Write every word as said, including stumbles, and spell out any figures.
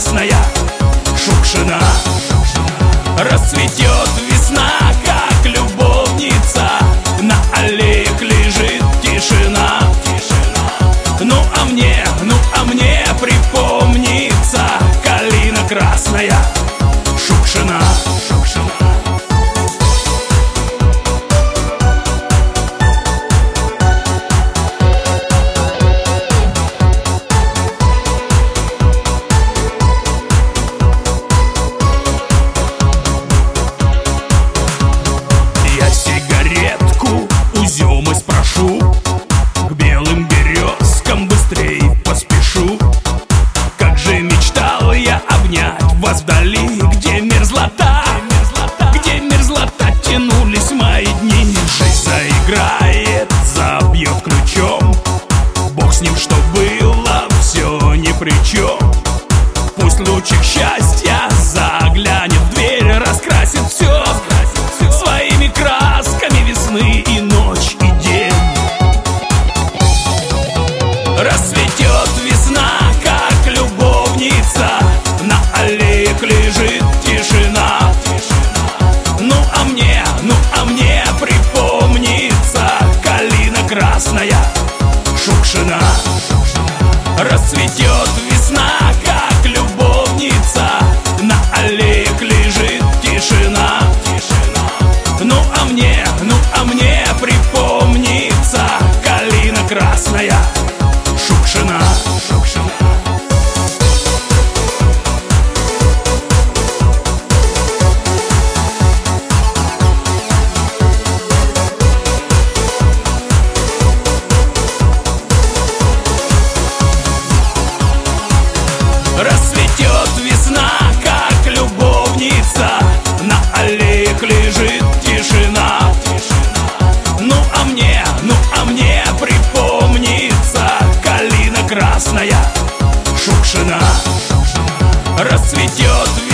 красная Шукшина. Расцветет весна, как любовница, на аллеях лежит тишина. Ну а мне, ну а мне припомнится калина красная Шукшина. Я сигаретку у Зёмы спрошу, к белым березкам быстрей поспешу. Как же мечтал я обнять вас вдали, где мерзлота, где мерзлота тянулись мои дни. Жизнь заиграет, забьет ключом, Бог с ним, что было, все ни при чем. Пусть лучик счастья заглянет в дверь, раскрасит все своими красками весны и ночь, и день. Расцветет весна, как любовница, на аллеях лежит тишина. Ну а мне, ну а мне припомнится калина красная Шукшина. Расцветет весна, как любовница, на аллеях лежит тишина. Ну а мне, ну а мне припомнится калина красная Шукшина. Расцветет весна, как любовница, на аллеях лежит тишина. Ну а мне, ну а мне припомнится калина красная Шукшина. Расцветет